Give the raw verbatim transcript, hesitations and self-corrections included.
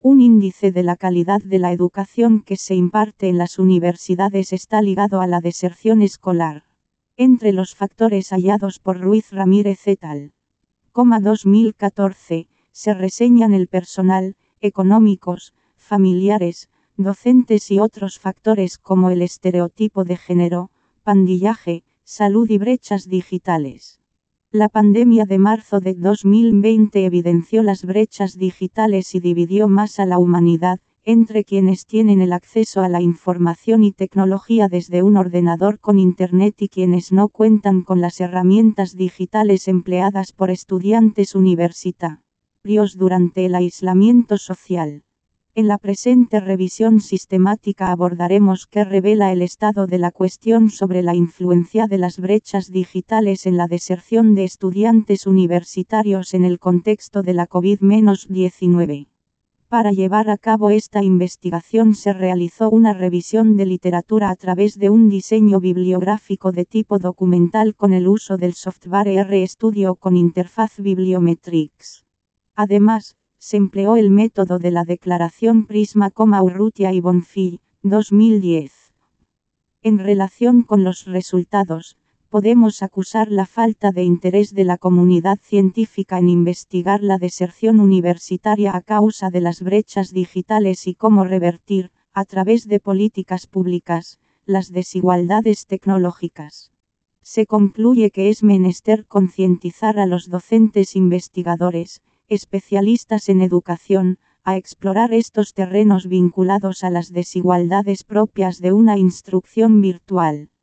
Un índice de la calidad de la educación que se imparte en las universidades está ligado a la deserción escolar. Entre los factores hallados por Ruiz Ramírez et al. dos mil catorce, se reseñan el personal, económicos, familiares, docentes y otros factores como el estereotipo de género, pandillaje, salud y brechas digitales. La pandemia de marzo de dos mil veinte evidenció las brechas digitales y dividió más a la humanidad, entre quienes tienen el acceso a la información y tecnología desde un ordenador con Internet y quienes no cuentan con las herramientas digitales empleadas por estudiantes universitarios durante el aislamiento social. En la presente revisión sistemática abordaremos qué revela el estado de la cuestión sobre la influencia de las brechas digitales en la deserción de estudiantes universitarios en el contexto de la COVID diecinueve. Para llevar a cabo esta investigación se realizó una revisión de literatura a través de un diseño bibliográfico de tipo documental con el uso del software RStudio con interfaz Bibliometrics. Además, se empleó el método de la declaración Prisma, Urrutia y Bonfil, dos mil diez. En relación con los resultados, podemos acusar la falta de interés de la comunidad científica en investigar la deserción universitaria a causa de las brechas digitales y cómo revertir, a través de políticas públicas, las desigualdades tecnológicas. Se concluye que es menester concientizar a los docentes investigadores, especialistas en educación, a explorar estos terrenos vinculados a las desigualdades propias de una instrucción virtual.